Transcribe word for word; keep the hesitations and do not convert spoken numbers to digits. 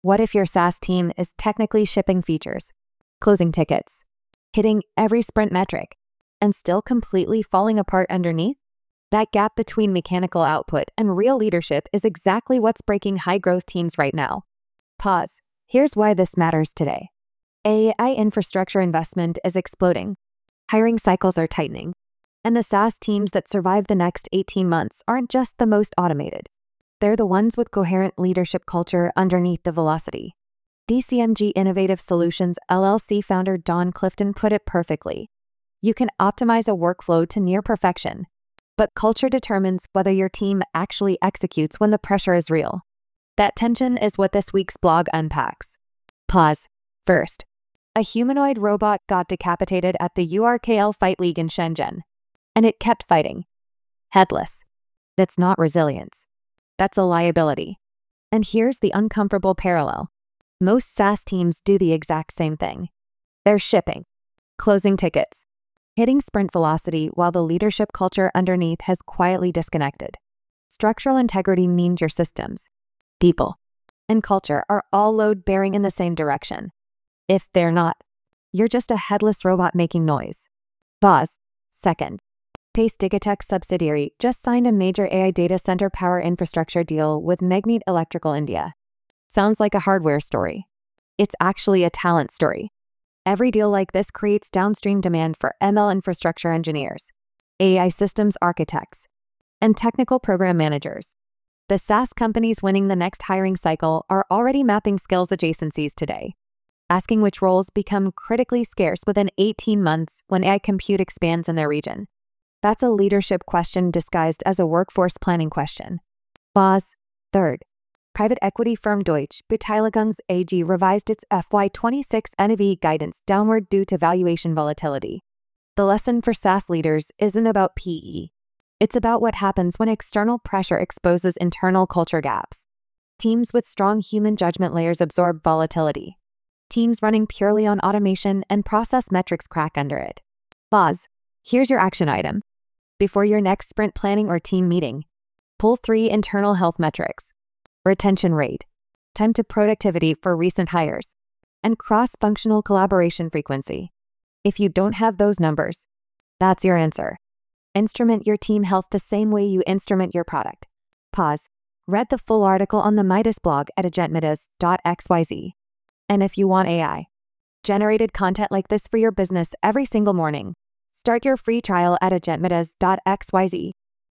What if your SaaS team is technically shipping features, closing tickets, hitting every sprint metric, and still completely falling apart underneath? That gap between mechanical output and real leadership is exactly what's breaking high-growth teams right now. Pause. Here's why this matters today. A I infrastructure investment is exploding. Hiring cycles are tightening. And the SaaS teams that survive the next eighteen months aren't just the most automated. They're the ones with coherent leadership culture underneath the velocity. D C M G Innovative Solutions L L C founder Don Clifton put it perfectly. You can optimize a workflow to near perfection, but culture determines whether your team actually executes when the pressure is real. That tension is what this week's blog unpacks. Pause. First, a humanoid robot got decapitated at the U R K L Fight League in Shenzhen, and it kept fighting. Headless. That's not resilience. That's a liability. And here's the uncomfortable parallel. Most SaaS teams do the exact same thing. They're shipping, closing tickets, hitting sprint velocity while the leadership culture underneath has quietly disconnected. Structural integrity means your systems, people, and culture are all load-bearing in the same direction. If they're not, you're just a headless robot making noise. Pause. Second, Pace Digitech subsidiary just signed a major A I data center power infrastructure deal with Magnite Electrical India. Sounds like a hardware story. It's actually a talent story. Every deal like this creates downstream demand for M L infrastructure engineers, A I systems architects, and technical program managers. The SaaS companies winning the next hiring cycle are already mapping skills adjacencies today, asking which roles become critically scarce within eighteen months when A I compute expands in their region. That's a leadership question disguised as a workforce planning question. Pause. Third, private equity firm Deutsche Beteiligungs A G revised its F Y twenty-six N A V guidance downward due to valuation volatility. The lesson for SaaS leaders isn't about P E. It's about what happens when external pressure exposes internal culture gaps. Teams with strong human judgment layers absorb volatility. Teams running purely on automation and process metrics crack under it. Pause. Here's your action item. Before your next sprint planning or team meeting, pull three internal health metrics: retention rate, time to productivity for recent hires, and cross-functional collaboration frequency. If you don't have those numbers, that's your answer. Instrument your team health the same way you instrument your product. Pause. Read the full article on the Midas blog at agentmidas dot x y z. And if you want A I-generated content like this for your business every single morning, start your free trial at agentmidas dot x y z.